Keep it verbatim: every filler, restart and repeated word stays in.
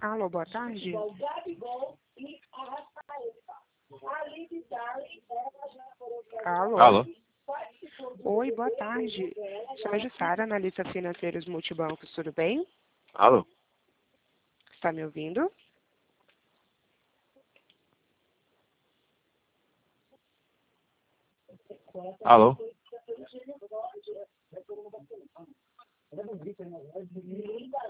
Alô, boa tarde. Alô. Alô? Oi, boa tarde. Sou a Jussara, analista financeiros multibancos, tudo bem? Alô? Está me ouvindo? Alô?